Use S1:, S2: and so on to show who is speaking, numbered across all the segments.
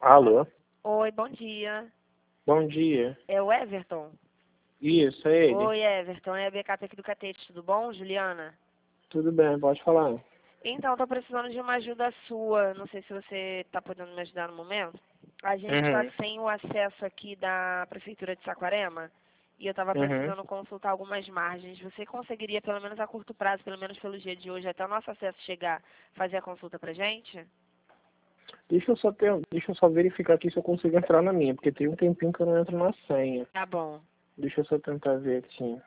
S1: Alô?
S2: Oi, bom dia.
S1: Bom dia.
S2: É o Everton?
S1: Isso, é ele.
S2: Oi, Everton. É a BKT aqui do Catete, tudo bom, Juliana?
S1: Tudo bem, pode falar.
S2: Então, tô precisando de uma ajuda sua. Não sei se você tá podendo me ajudar no momento. A gente tá
S1: Uhum,
S2: sem o acesso aqui da Prefeitura de Saquarema e eu tava
S1: uhum.
S2: precisando consultar algumas margens. Você conseguiria, pelo menos a curto prazo, pelo menos pelo dia de hoje, até o nosso acesso chegar, fazer a consulta pra gente?
S1: Deixa eu só verificar aqui se eu consigo entrar na minha, porque tem um tempinho que eu não entro na senha.
S2: Tá bom.
S1: Deixa eu só tentar ver aqui.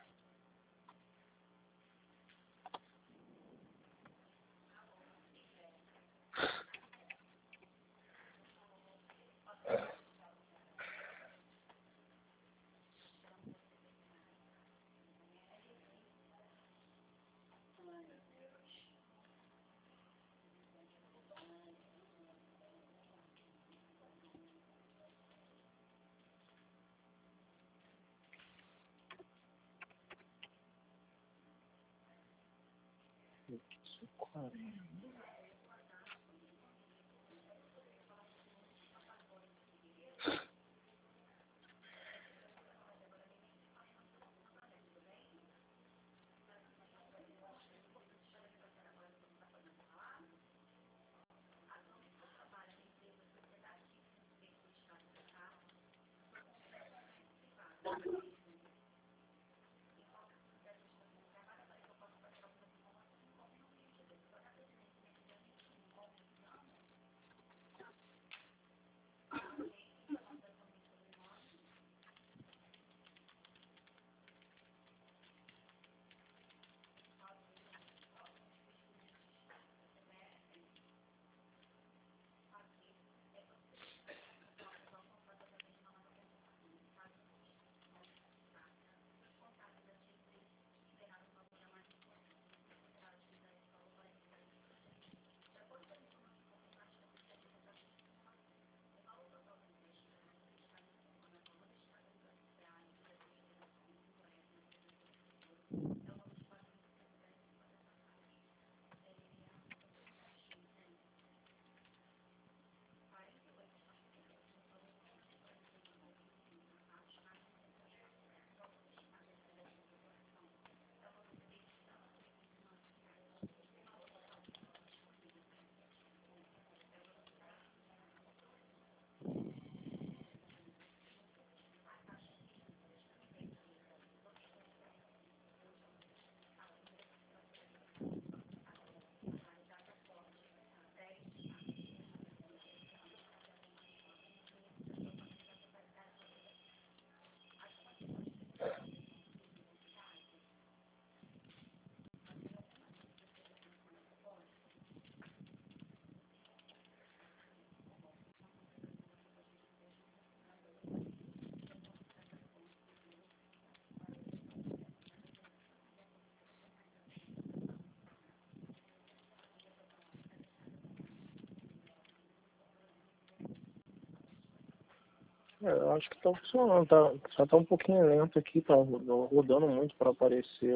S1: Eu acho que tá funcionando, só tá um pouquinho lento aqui, tá rodando muito para aparecer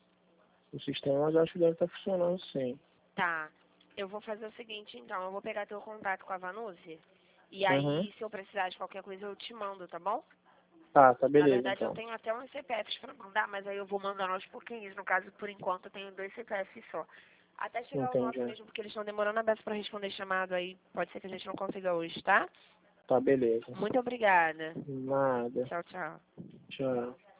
S1: o sistema, mas acho que deve estar funcionando sim.
S2: Tá. Eu vou fazer o seguinte, então. Eu vou pegar teu contato com a Vanucci. E
S1: Uhum.
S2: aí, se eu precisar de qualquer coisa, eu te mando, tá bom?
S1: Tá
S2: Na
S1: beleza
S2: verdade, eu
S1: então.
S2: tenho até uns CPFs pra mandar, mas aí eu vou mandando aos pouquinhos. No caso, por enquanto, eu tenho 2 CPFs só. Até chegar o nosso
S1: Entendi.
S2: mesmo, porque eles estão demorando a beça pra responder chamado aí. Pode ser que a gente não consiga hoje, tá?
S1: Tá beleza.
S2: Muito obrigada.
S1: Nada.
S2: Tchau, tchau.
S1: Tchau.